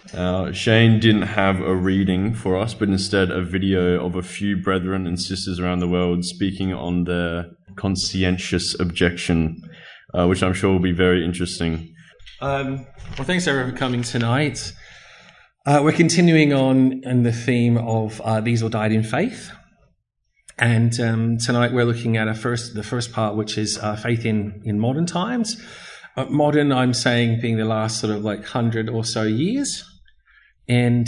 Shane didn't have a reading for us, but instead a video of a few brethren and sisters around the world speaking on their conscientious objection, which I'm sure will be very interesting. Well, thanks everyone for coming tonight. We're continuing on in the theme of These All Died in Faith. And tonight we're looking at the first part, which is faith in modern times. Modern, I'm saying, being the last sort of 100 or so years. And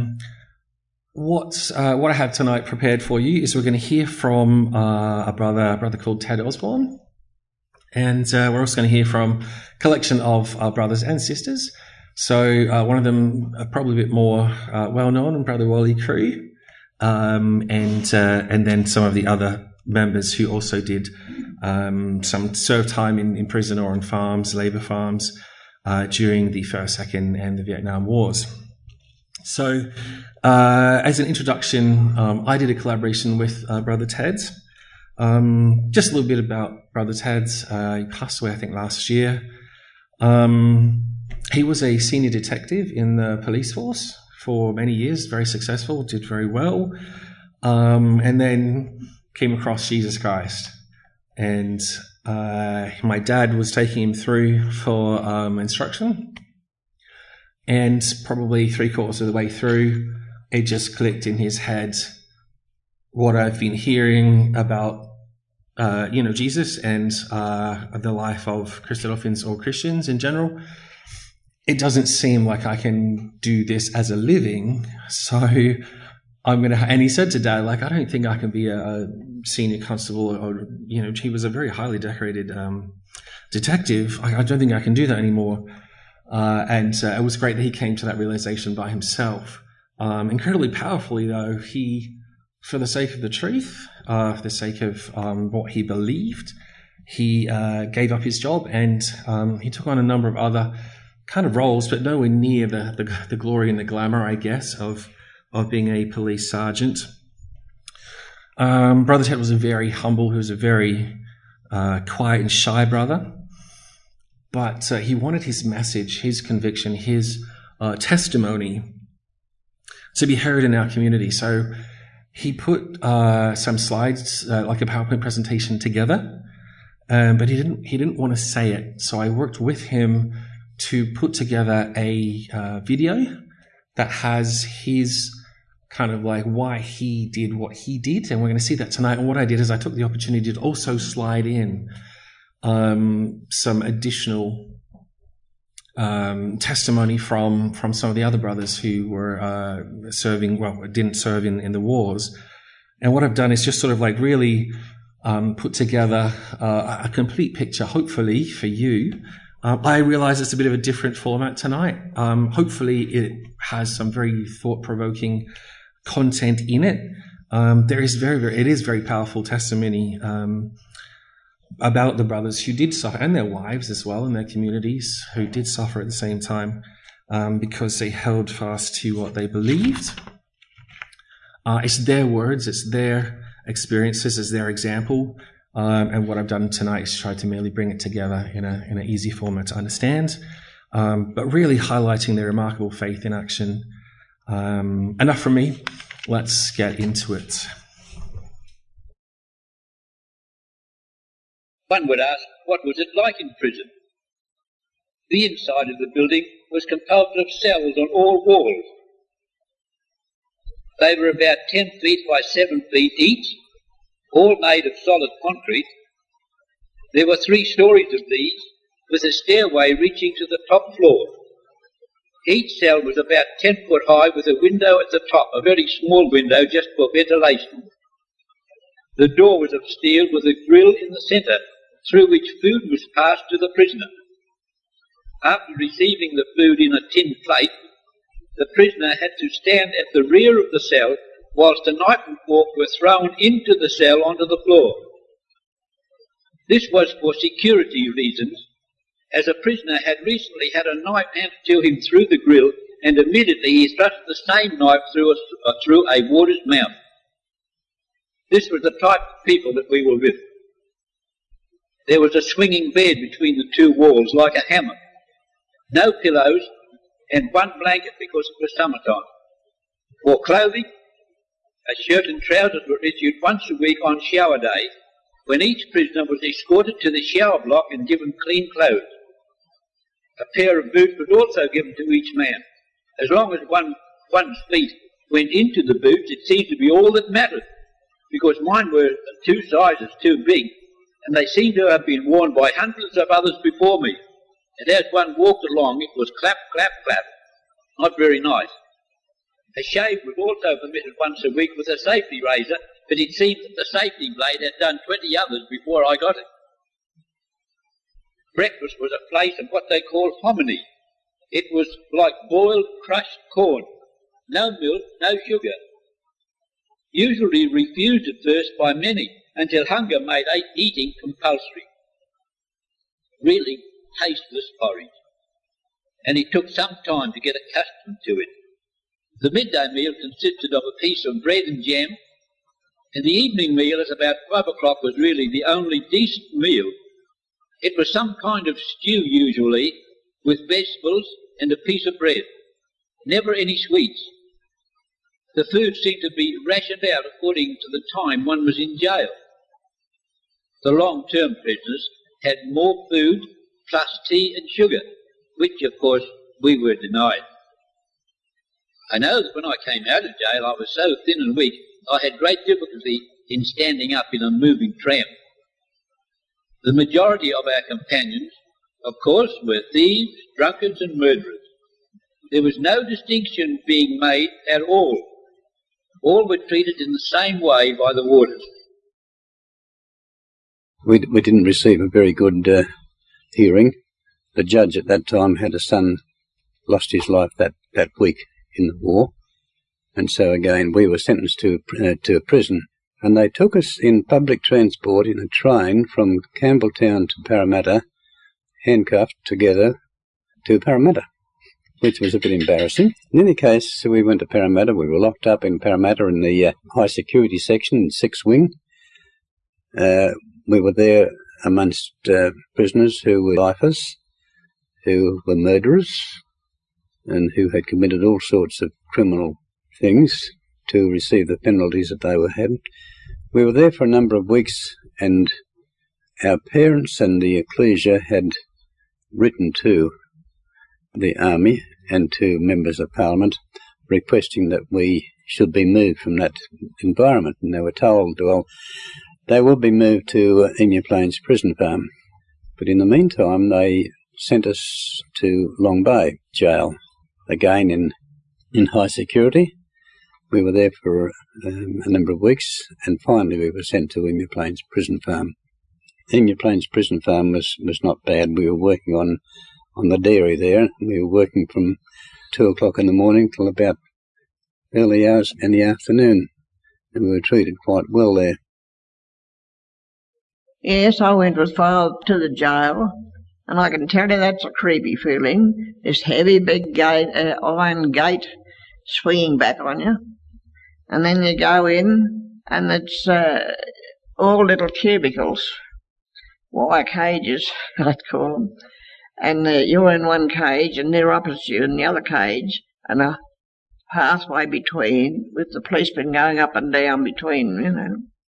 what I have tonight prepared for you is we're going to hear from a brother called Ted Osborne. And we're also going to hear from a collection of brothers and sisters. So one of them probably a bit more well-known, Brother Wally Crew. And then some of the other members who also did some served time in prison or on farms, labour farms, during the First, Second, and the Vietnam Wars. So, as an introduction, I did a collaboration with Brother Ted. Just a little bit about Brother Ted. He passed away, I think, last year. He was a senior detective in the police force for many years, very successful, did very well, and then came across Jesus Christ. And my dad was taking him through for instruction, and probably 3/4 of the way through, it just clicked in his head what I've been hearing about, Jesus and the life of Christadelphians or Christians in general. It doesn't seem like I can do this as a living, so I'm going to... And he said to Dad, I don't think I can be a senior constable or, he was a very highly decorated detective. I don't think I can do that anymore. And it was great that he came to that realization by himself. Incredibly powerfully, though, he, for the sake of the truth, for the sake of what he believed, he gave up his job and he took on a number of other kind of roles, but nowhere near the glory and the glamour, I guess, of being a police sergeant. Brother Ted was a very humble, he was a very quiet and shy brother, but he wanted his message, his conviction, his testimony to be heard in our community. So he put some slides, like a PowerPoint presentation together, but he didn't want to say it. So I worked with him to put together a video that has his kind of why he did what he did, and we're going to see that tonight. And what I did is I took the opportunity to also slide in some additional testimony from some of the other brothers who were didn't serve in the wars. And what I've done is just sort of really put together a complete picture, hopefully for you. I realize it's a bit of a different format tonight. Hopefully it has some very thought-provoking content in it. It is very powerful testimony about the brothers who did suffer, and their wives as well, and their communities who did suffer at the same time because they held fast to what they believed. It's their words, it's their experiences, it's their example. And what I've done tonight is try to merely bring it together in an easy format to understand, but really highlighting their remarkable faith in action. Enough from me. Let's get into it. One would ask, what was it like in prison? The inside of the building was composed of cells on all walls. They were about 10 feet by 7 feet each, all made of solid concrete. There were 3 stories of these, with a stairway reaching to the top floor. Each cell was about 10 foot high, with a window at the top, a very small window just for ventilation. The door was of steel with a grill in the centre, through which food was passed to the prisoner. After receiving the food in a tin plate, the prisoner had to stand at the rear of the cell whilst a knife and fork were thrown into the cell onto the floor. This was for security reasons, as a prisoner had recently had a knife handed to him through the grill, and immediately he thrust the same knife through a warder's mouth. This was the type of people that we were with. There was a swinging bed between the 2 walls, like a hammock. No pillows, and one blanket because it was summertime. For clothing, a shirt and trousers were issued once a week on shower day, when each prisoner was escorted to the shower block and given clean clothes. A pair of boots was also given to each man. As long as one's feet went into the boots, it seemed to be all that mattered, because mine were 2 sizes too big, and they seemed to have been worn by hundreds of others before me. And as one walked along, it was clap, clap, clap. Not very nice. A shave was also permitted once a week with a safety razor, but it seemed that the safety blade had done 20 others before I got it. Breakfast was a place of what they call hominy. It was like boiled crushed corn. No milk, no sugar. Usually refused at first by many, until hunger made eating compulsory. Really tasteless porridge. And it took some time to get accustomed to it. The midday meal consisted of a piece of bread and jam, and the evening meal at about 5 o'clock was really the only decent meal. It was some kind of stew usually, with vegetables and a piece of bread. Never any sweets. The food seemed to be rationed out according to the time one was in jail. The long-term prisoners had more food plus tea and sugar, which of course we were denied. I know that when I came out of jail I was so thin and weak I had great difficulty in standing up in a moving tram. The majority of our companions, of course, were thieves, drunkards and murderers. There was no distinction being made at all. All were treated in the same way by the warders. We didn't receive a very good hearing. The judge at that time had a son lost his life that week in the war, and so again we were sentenced to a prison. And they took us in public transport in a train from Campbelltown to Parramatta, handcuffed together to Parramatta, which was a bit embarrassing. In any case, we went to Parramatta. We were locked up in Parramatta in the high security section, 6th wing. We were there amongst prisoners who were lifers, who were murderers, and who had committed all sorts of criminal things to receive the penalties that they were having. We were there for a number of weeks, and our parents and the ecclesia had written to the army and to members of parliament requesting that we should be moved from that environment. And they were told, well, they will be moved to Emu Plains Prison Farm. But in the meantime, they sent us to Long Bay Jail, again in high security. We were there for a number of weeks, and finally we were sent to Emu Plains Prison Farm. Emu Plains Prison Farm was not bad. We were working on the dairy there. We were working from 2 o'clock in the morning till about early hours in the afternoon, and we were treated quite well there. Yes, I went with Father to the jail, and I can tell you that's a creepy feeling. This heavy, big gate, iron gate swinging back on you. And then you go in, and it's all little cubicles, wire cages, I'd call them. And you're in one cage, and they're opposite you in the other cage, and a pathway between, with the policemen going up and down between, you know.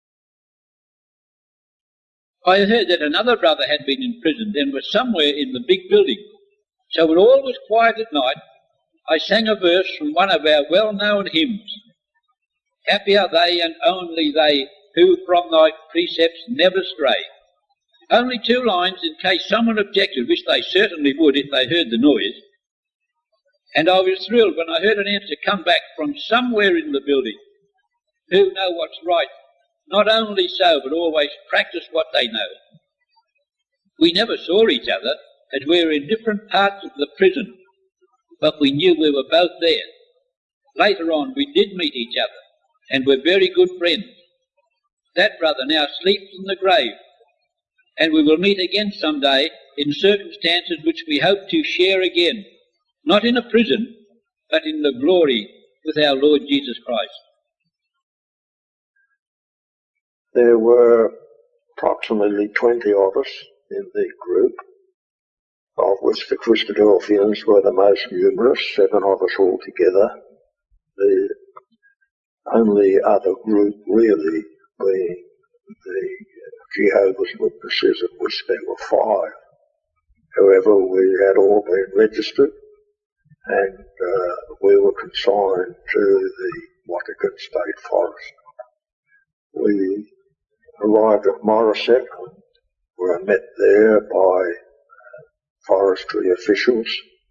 I heard that another brother had been in prison and was somewhere in the big building. So when all was quiet at night, I sang a verse from one of our well-known hymns. Happy are they and only they who from thy precepts never stray. Only 2 lines in case someone objected, which they certainly would if they heard the noise. And I was thrilled when I heard an answer come back from somewhere in the building. Who know what's right, not only so, but always practice what they know. We never saw each other, as we were in different parts of the prison, but we knew we were both there. Later on we did meet each other, and were very good friends. That brother now sleeps in the grave, and we will meet again some day in circumstances which we hope to share again, not in a prison, but in the glory with our Lord Jesus Christ. There were approximately 20 of us in the group. of which the Christadelphians were the most numerous, 7 of us altogether. The only other group really being the Jehovah's Witnesses, of which there were 5. However, we had all been registered, and we were consigned to the Watagan State Forest. We arrived at Morisset and were met there by forestry officials,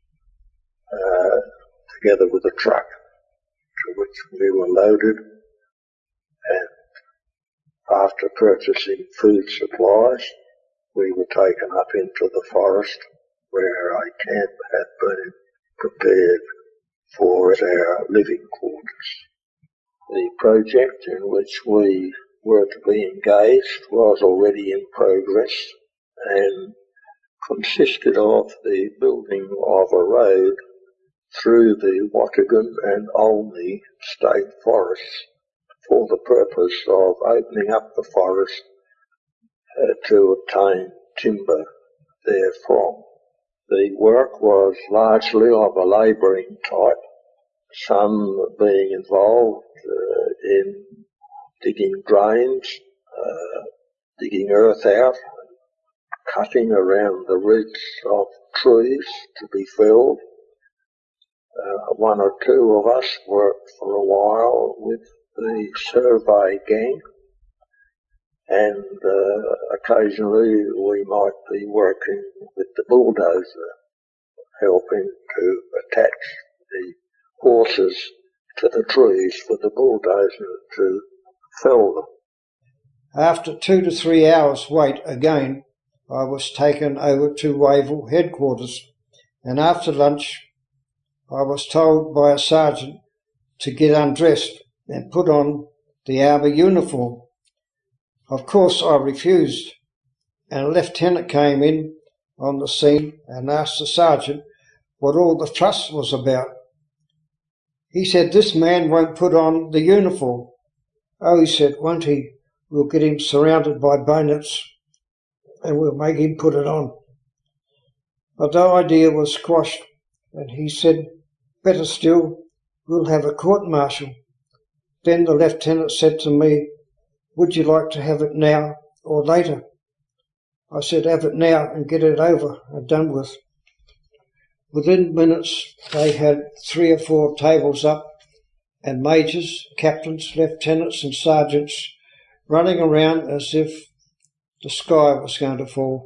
together with a truck to which we were loaded, and after purchasing food supplies, we were taken up into the forest where a camp had been prepared for as our living quarters. The project in which we were to be engaged was already in progress and consisted of the building of a road through the Watagan and Olney State Forests for the purpose of opening up the forest to obtain timber therefrom. The work was largely of a labouring type, some being involved in digging drains, digging earth out, cutting around the roots of trees to be felled. 1 or 2 of us worked for a while with the survey gang, and occasionally we might be working with the bulldozer, helping to attach the horses to the trees for the bulldozer to fell them. After 2 to 3 hours wait again, I was taken over to Wavell headquarters, and after lunch I was told by a sergeant to get undressed and put on the army uniform. Of course I refused, and a lieutenant came in on the scene and asked the sergeant what all the fuss was about. He said, "This man won't put on the uniform." "Oh," he said, "won't he? We'll get him surrounded by bayonets and we'll make him put it on." But the idea was squashed, and he said, "Better still, we'll have a court-martial." Then the lieutenant said to me, "Would you like to have it now or later?" I said, "Have it now and get it over and done with." Within minutes they had 3 or 4 tables up, and majors, captains, lieutenants and sergeants running around as if the sky was going to fall.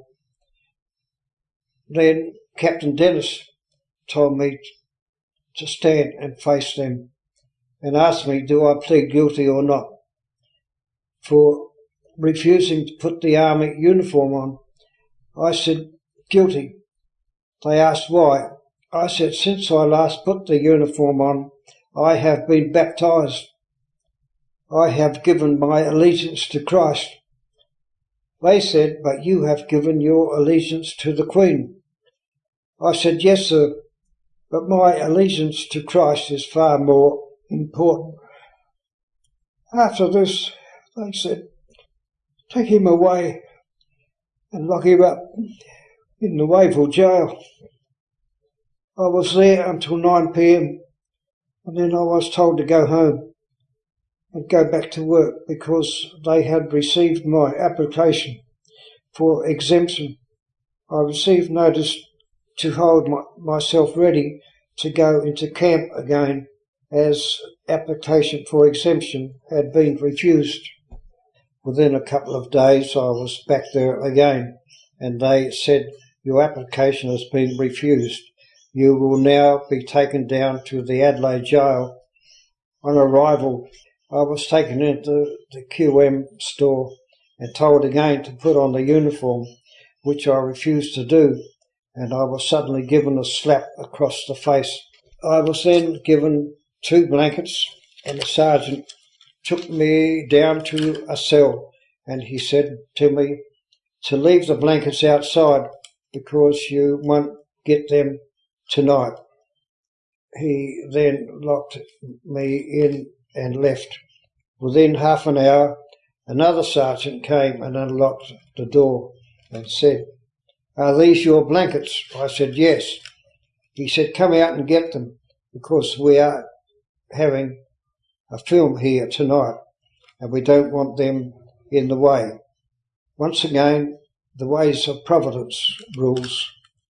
Then Captain Dennis told me to stand and face them, and asked me, do I plead guilty or not for refusing to put the army uniform on. I said, "Guilty." They asked why. I said, "Since I last put the uniform on, I have been baptized. I have given my allegiance to Christ." They said, "But you have given your allegiance to the Queen." I said, "Yes, sir, but my allegiance to Christ is far more important." After this, they said, "Take him away and lock him up in the Wavell jail." I was there until 9 p.m, and then I was told to go home and go back to work because they had received my application for exemption. I received notice to hold myself ready to go into camp again, as application for exemption had been refused. Within a couple of days I was back there again, and they said, "Your application has been refused. You will now be taken down to the Adelaide jail." On arrival, I was taken into the QM store and told again to put on the uniform, which I refused to do, and I was suddenly given a slap across the face. I was then given 2 blankets, and the sergeant took me down to a cell, and he said to me to leave the blankets outside because you won't get them tonight. He then locked me in and left. Within half an hour, another sergeant came and unlocked the door and said, "Are these your blankets?" I said, "Yes." He said, "Come out and get them, because we are having a film here tonight and we don't want them in the way." Once again, the ways of Providence rules.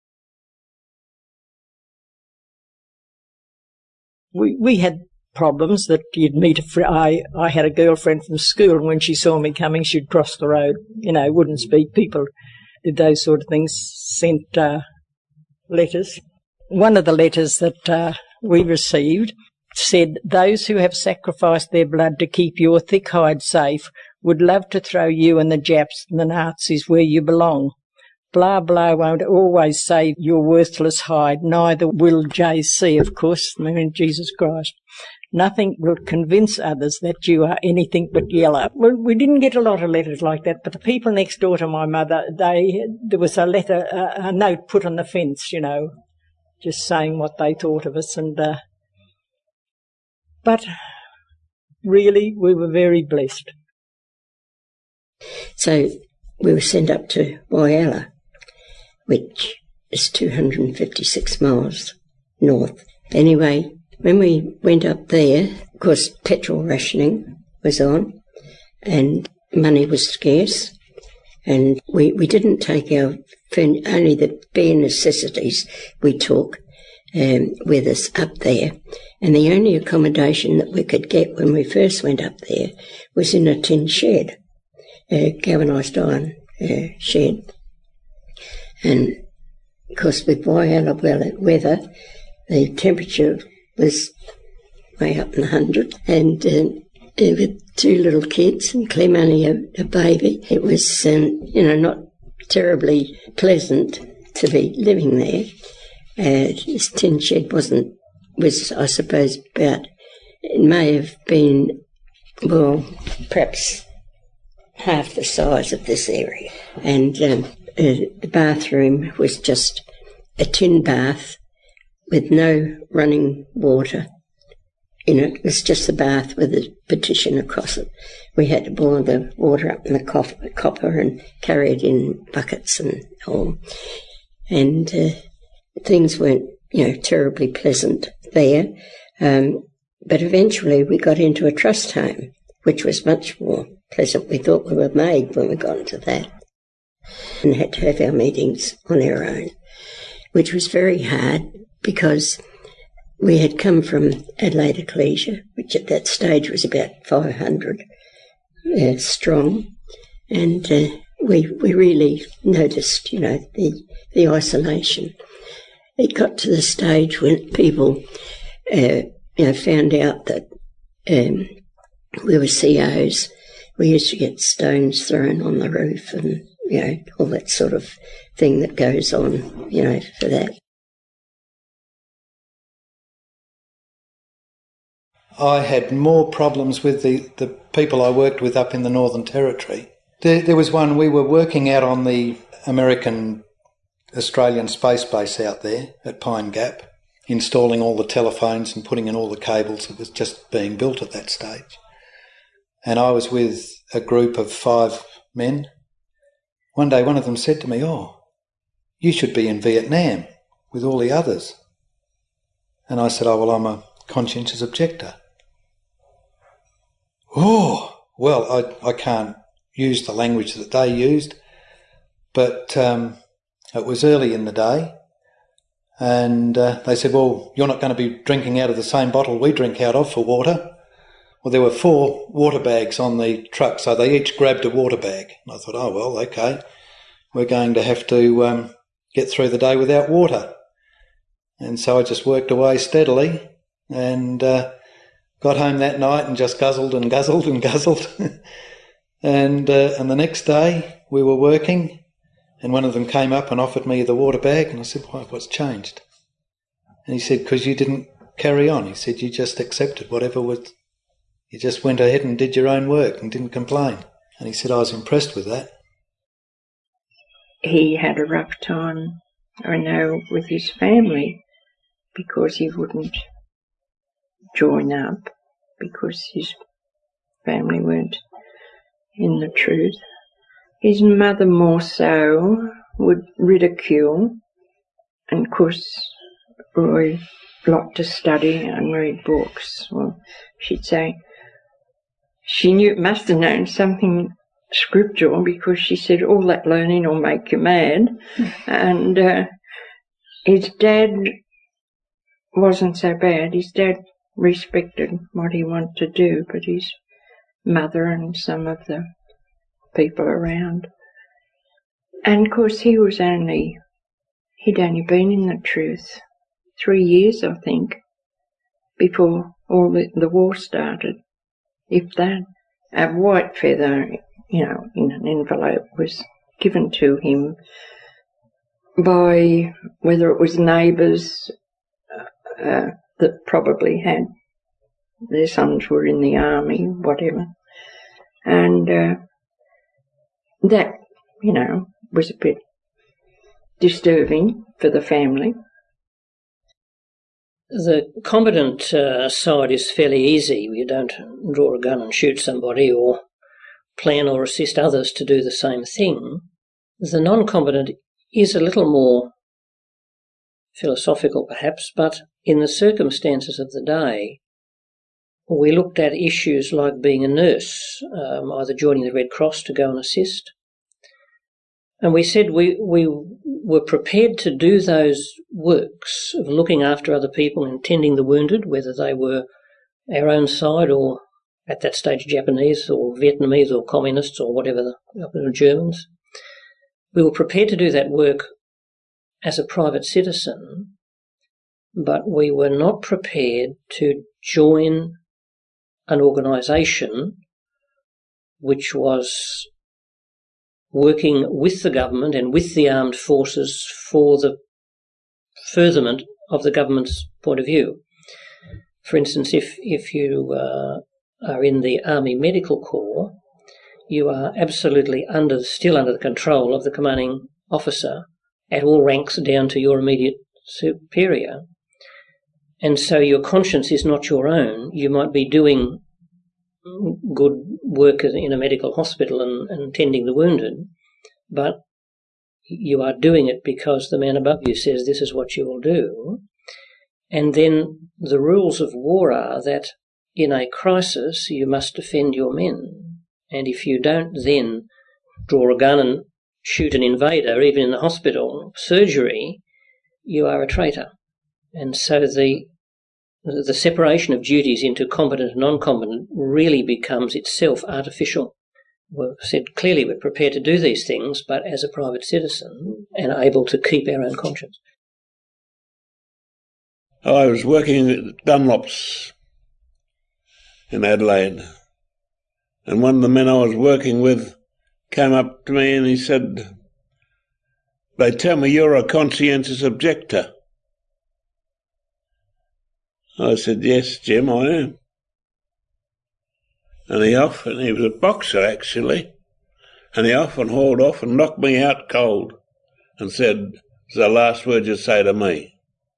We had problems that you'd meet a friend. I had a girlfriend from school, and when she saw me coming, she'd cross the road, wouldn't speak. People did those sort of things, sent letters. One of the letters that we received said, "Those who have sacrificed their blood to keep your thick hide safe would love to throw you and the Japs and the Nazis where you belong. Blah, blah won't always save your worthless hide, neither will JC, of course, I mean Jesus Christ. Nothing will convince others that you are anything but yellow." Well, we didn't get a lot of letters like that, but the people next door to my mother, there was a letter, a note put on the fence, just saying what they thought of us. But really, we were very blessed. So we were sent up to Whyalla, which is 256 miles north. Anyway, when we went up there, of course, petrol rationing was on and money was scarce, and we didn't take only the bare necessities we took with us up there. And the only accommodation that we could get when we first went up there was in a tin shed, a galvanised iron shed. And, of course, with Whyalla weather, the temperature was way up in the 100s. And with two little kids and Clem only a baby, it was, not terribly pleasant to be living there. This tin shed was, I suppose, it may have been, well, perhaps half the size of this area. And the bathroom was just a tin bath with no running water in it. It was just a bath with a partition across it. We had to boil the water up in the copper and carry it in buckets and all. And things weren't, terribly pleasant there. But eventually we got into a trust home, which was much more pleasant. We thought we were made when we got into that, and had to have our meetings on our own, which was very hard because we had come from Adelaide Ecclesia, which at that stage was about 500 strong, and we really noticed, the isolation. It got to the stage when people, found out that we were COs. We used to get stones thrown on the roof and, all that sort of thing that goes on, for that. I had more problems with the people I worked with up in the Northern Territory. There was one, we were working out on the Australian space base out there at Pine Gap, installing all the telephones and putting in all the cables. It was just being built at that stage. And I was with a group of 5 men. One day one of them said to me, "Oh, you should be in Vietnam with all the others." And I said, "Oh, well, I'm a conscientious objector." "Oh, well, I can't use the language that they used, but it was early in the day, and they said, "Well, you're not going to be drinking out of the same bottle we drink out of for water." Well, there were 4 water bags on the truck, so they each grabbed a water bag. And I thought, oh, well, okay, we're going to have to get through the day without water. And so I just worked away steadily and got home that night and just guzzled and guzzled and guzzled. And the next day we were working, and one of them came up and offered me the water bag, and I said, "Why, what's changed?" And he said, "Because you didn't carry on." He said, "You just accepted whatever was, you just went ahead and did your own work and didn't complain." And he said, I was impressed with that. He had a rough time, I know, with his family, because he wouldn't join up, because his family weren't in the truth. His mother more so would ridicule, and of course Roy liked to study and read books. Well, she'd say she must have known something scriptural, because she said all that learning will make you mad. And his dad wasn't so bad. His dad respected what he wanted to do, but his mother and some of the people around. And of course he'd only been in the truth 3 years, I think, before all the war started. If that, a white feather, in an envelope was given to him by, whether it was neighbours that probably had their sons were in the army, whatever. And that, was a bit disturbing for the family. The competent side is fairly easy. You don't draw a gun and shoot somebody or plan or assist others to do the same thing. The non-competent is a little more philosophical perhaps, but in the circumstances of the day, we looked at issues like being a nurse, either joining the Red Cross to go and assist. And we said we were prepared to do those works of looking after other people and tending the wounded, whether they were our own side or at that stage Japanese or Vietnamese or communists or whatever, Germans. We were prepared to do that work as a private citizen, but we were not prepared to join an organisation which was working with the government and with the armed forces for the furtherment of the government's point of view. For instance, if you are in the Army Medical Corps, you are absolutely still under the control of the commanding officer at all ranks down to your immediate superior. And so your conscience is not your own. You might be doing good work in a medical hospital and tending the wounded, but you are doing it because the man above you says this is what you will do. And then the rules of war are that in a crisis you must defend your men. And if you don't then draw a gun and shoot an invader, even in the hospital surgery, you are a traitor. And so the separation of duties into competent and non-competent really becomes itself artificial. We've said clearly we're prepared to do these things, but as a private citizen and able to keep our own conscience. I was working at Dunlop's in Adelaide, and one of the men I was working with came up to me and he said, "They tell me you're a conscientious objector." I said, "Yes, Jim, I am." And he was a boxer actually, and he often hauled off and knocked me out cold and said, "It's the last word you say to me."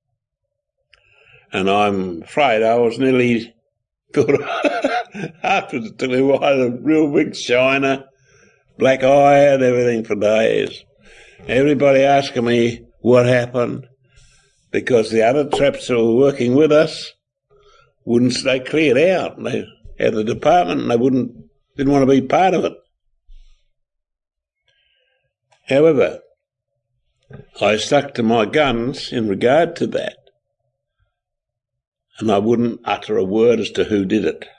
And I'm afraid I was nearly thought afterwards to me, why a real big shiner, black eye and everything for days. Everybody asking me what happened, because the other traps who were working with us wouldn't stay cleared out. They had the department and they didn't want to be part of it. However, I stuck to my guns in regard to that, and I wouldn't utter a word as to who did it.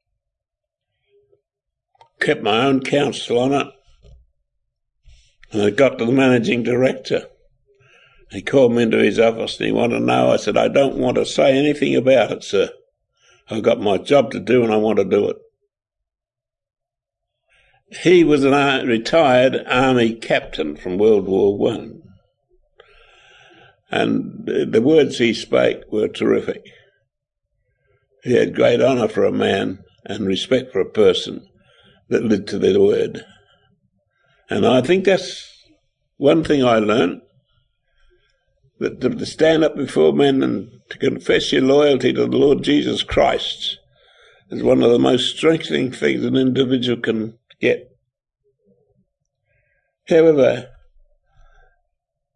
Kept my own counsel on it, and I got to the managing director. He called me into his office and he wanted to know. I said, "I don't want to say anything about it, sir. I've got my job to do and I want to do it." He was a retired army captain from World War I, and the words he spoke were terrific. He had great honour for a man and respect for a person that lived to their word. And I think that's one thing I learned, that to stand up before men and to confess your loyalty to the Lord Jesus Christ is one of the most strengthening things an individual can get. However,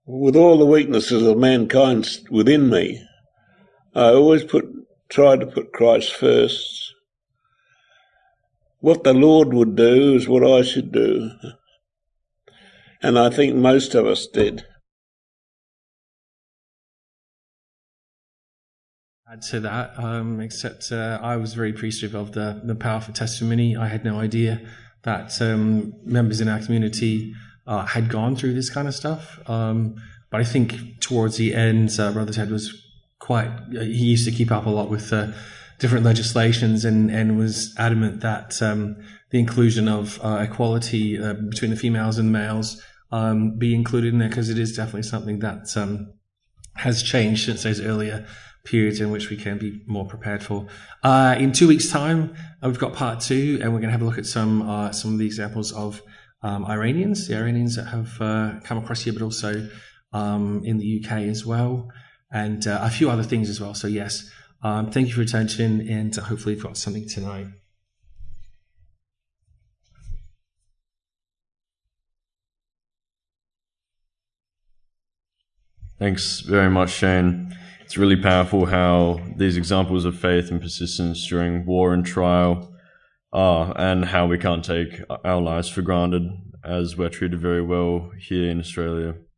with all the weaknesses of mankind within me, I always try to put Christ first. What the Lord would do is what I should do. And I think most of us did. Add to that, except I was very appreciative of the powerful testimony. I had no idea that members in our community had gone through this kind of stuff. But I think towards the end, Brother Ted was he used to keep up a lot with different legislations and was adamant that the inclusion of equality between the females and males be included in there, because it is definitely something that has changed since those earlier periods in which we can be more prepared for. In 2 weeks' time, we've got part 2, and we're going to have a look at some of the examples of the Iranians that have come across here, but also in the UK as well, and a few other things as well. So yes, thank you for your attention, and hopefully you've got something tonight. Thanks very much, Shane. It's really powerful how these examples of faith and persistence during war and trial are, and how we can't take our lives for granted, as we're treated very well here in Australia.